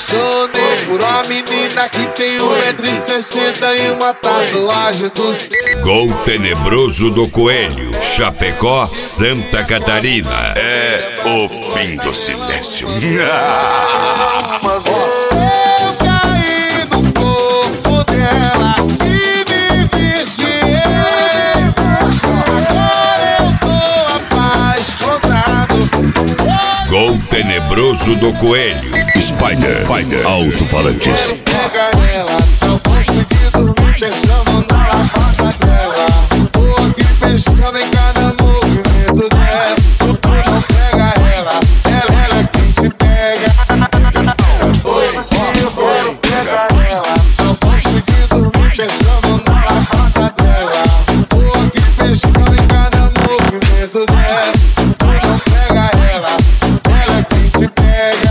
apaixonei por uma menina que tem 1,60 m e uma tatuagem do seu. Gol Tenebroso do Coelho, Chapecó, Santa Catarina. É o fim do silêncio. Eu caí no corpo dela e me viciei. Agora eu tô apaixonado. Gol Tenebroso do Coelho, Spider, Alto-Falantes. Pega ela, não consegui dormir pensando na lavada dela. Tô aqui pensando em cada movimento dela. Tu não pega ela, ela é quem te pega. Oi, pega ela, não consegui dormir pensando na lavada dela. Tô aqui pensando em cada movimento dela. Tu não pega ela é quem te pega.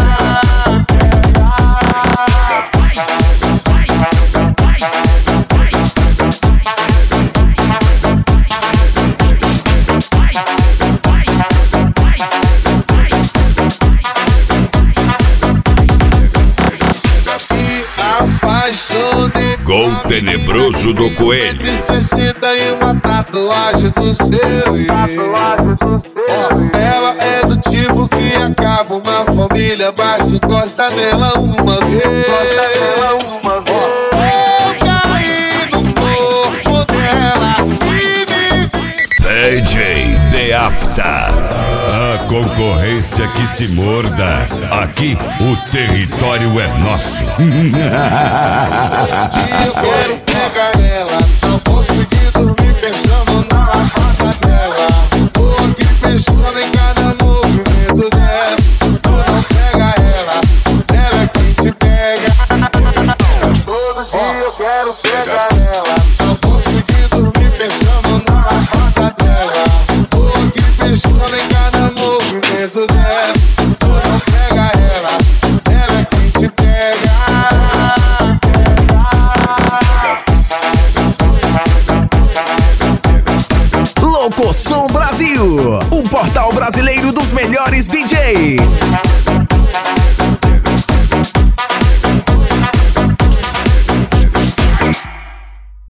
Gol Tenebroso do Coelho. 1,60 m e uma tatuagem do seu. Ela é do tipo que acaba uma família, mas encosta nela uma vez. Eu caí no corpo dela e me DJ The After. A concorrência que se morda. Aqui o território é nosso. eu quero pegar ela. Não consegui dormir pensando na lavada dela. Tô aqui pensando em cada movimento dela. Tu não pega ela é quem te pega. Todo dia eu quero pegar ela. Não consegui dormir pensando na lavada dela. Tô aqui pensando em cada movimento dela. Tu não pega ela é quem te pega. Louco Som Brasil, o portal brasileiro dos melhores DJs.